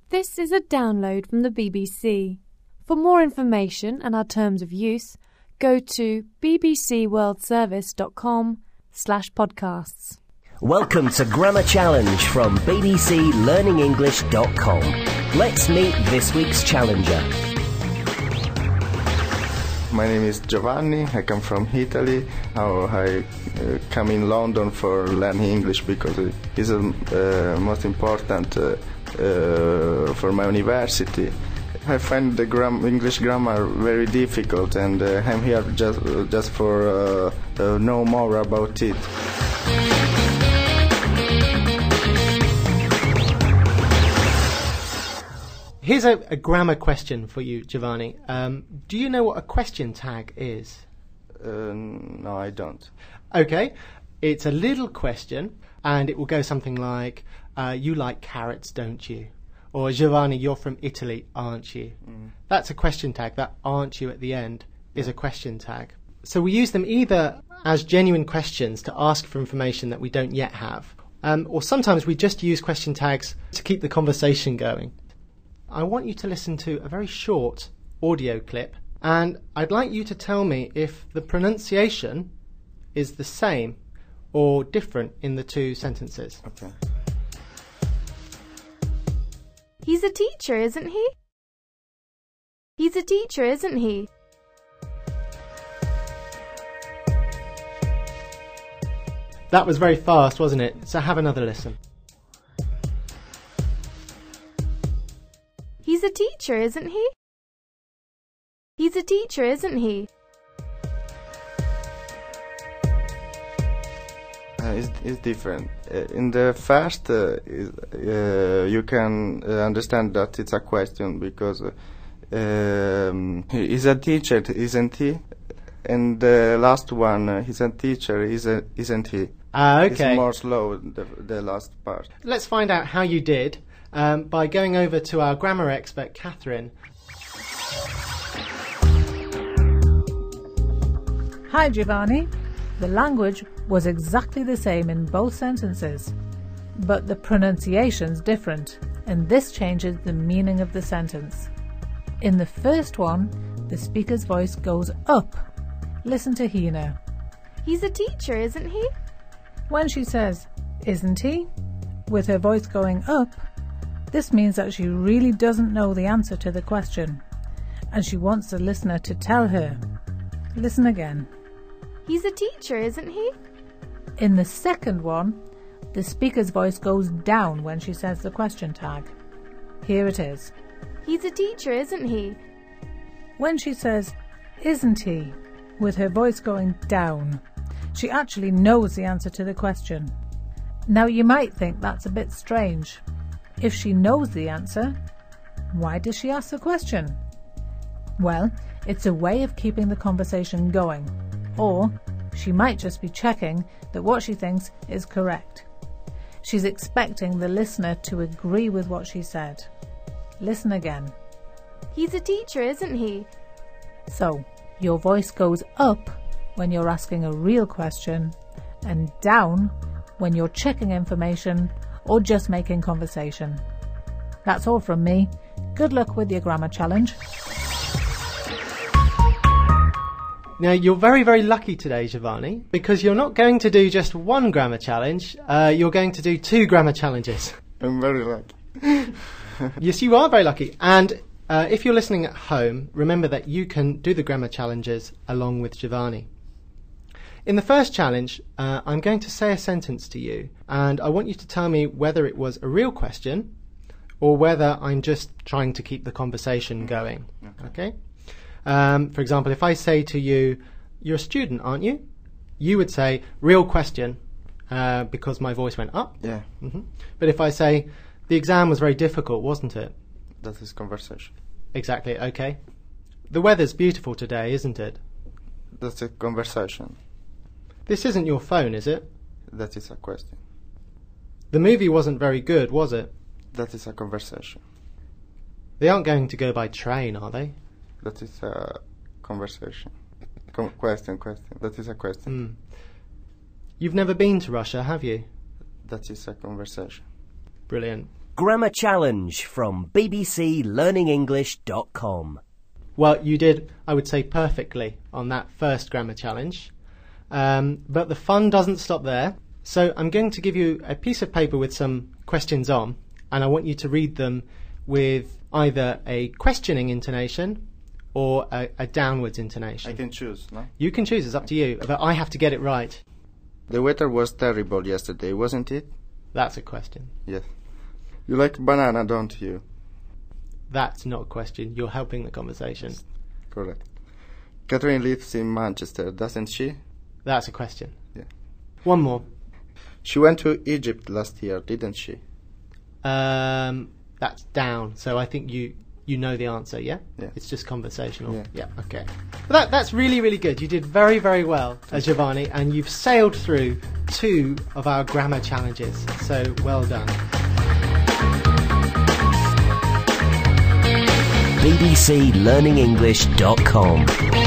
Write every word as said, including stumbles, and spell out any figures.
This is a download from the B B C. For more information and our terms of use, go to bbcworldservice.com slash podcasts. Welcome to Grammar Challenge from b b c learning english dot com. Let's meet this week's challenger. My name is Giovanni. I come from Italy. Now I uh, come in London for learning English because it is the uh, most important uh, uh, for my university. I find the gram- English grammar very difficult, and uh, I'm here just uh, just for uh, uh, know more about it. Here's a, a grammar question for you, Giovanni. Um, do you know what a question tag is? Uh, no, I don't. Okay, it's a little question, and it will go something like, uh, you like carrots, don't you? Or, Giovanni, you're from Italy, aren't you? Mm. That's a question tag. That aren't you at the end is a question tag. So we use them either as genuine questions to ask for information that we don't yet have, um, or sometimes we just use question tags to keep the conversation going. I want you to listen to a very short audio clip, and I'd like you to tell me if the pronunciation is the same or different in the two sentences. Okay. He's a teacher, isn't he? He's a teacher, isn't he? That was very fast, wasn't it? So have another listen. He's a teacher, isn't he? He's a teacher, isn't he? Uh, it's, it's different. Uh, in the first, uh, is, uh, you can uh, understand that it's a question because uh, um, he's a teacher, isn't he? And the last one, uh, he's a teacher, isn't, isn't he? Ah, okay. It's more slow, the, the last part. Let's find out how you did um, by going over to our grammar expert, Catherine. Hi, Giovanni. The language was exactly the same in both sentences, but the pronunciation's different, and this changes the meaning of the sentence. In the first one, the speaker's voice goes up. Listen to Hina. He's a teacher, isn't he? When she says, isn't he, with her voice going up, this means that she really doesn't know the answer to the question, and she wants the listener to tell her. Listen again. He's a teacher, isn't he? In the second one, the speaker's voice goes down when she says the question tag. Here it is. He's a teacher, isn't he? When she says, isn't he, with her voice going down, she actually knows the answer to the question. Now you might think that's a bit strange. If she knows the answer, why does she ask the question? Well, it's a way of keeping the conversation going. Or she might just be checking that what she thinks is correct. She's expecting the listener to agree with what she said. Listen again. He's a teacher, isn't he? So, your voice goes up when you're asking a real question and down when you're checking information or just making conversation. That's all from me. Good luck with your grammar challenge. Now, you're very, very lucky today, Giovanni, because you're not going to do just one grammar challenge, uh, you're going to do two grammar challenges. I'm very lucky. Yes, you are very lucky. And uh, if you're listening at home, remember that you can do the grammar challenges along with Giovanni. In the first challenge, uh, I'm going to say a sentence to you, and I want you to tell me whether it was a real question or whether I'm just trying to keep the conversation going. Okay? okay? Um, for example, if I say to you, you're a student, aren't you? You would say, real question, uh, because my voice went up. Yeah. Mm-hmm. But if I say, the exam was very difficult, wasn't it? That is conversation. Exactly, okay. The weather's beautiful today, isn't it? That's a conversation. This isn't your phone, is it? That is a question. The movie wasn't very good, was it? That is a conversation. They aren't going to go by train, are they? That is a conversation. Com- question, question. That is a question. Mm. You've never been to Russia, have you? That is a conversation. Brilliant. Grammar Challenge from b b c learning english dot com. Well, you did, I would say, perfectly on that first grammar challenge. Um, but the fun doesn't stop there. So I'm going to give you a piece of paper with some questions on, and I want you to read them with either a questioning intonation or a, a downwards intonation. I can choose, no? You can choose, it's up to you, but I have to get it right. The weather was terrible yesterday, wasn't it? That's a question. Yes. You like banana, don't you? That's not a question. You're helping the conversation. Correct. Catherine lives in Manchester, doesn't she? That's a question. Yeah. One more. She went to Egypt last year, didn't she? Um, that's down. So I think you you know the answer, yeah? Yeah. It's just conversational. Yeah. Yeah, okay. Well, that, that's really, really good. You did very, very well, uh, Giovanni, and you've sailed through two of our grammar challenges. So well done. b b c learning english dot com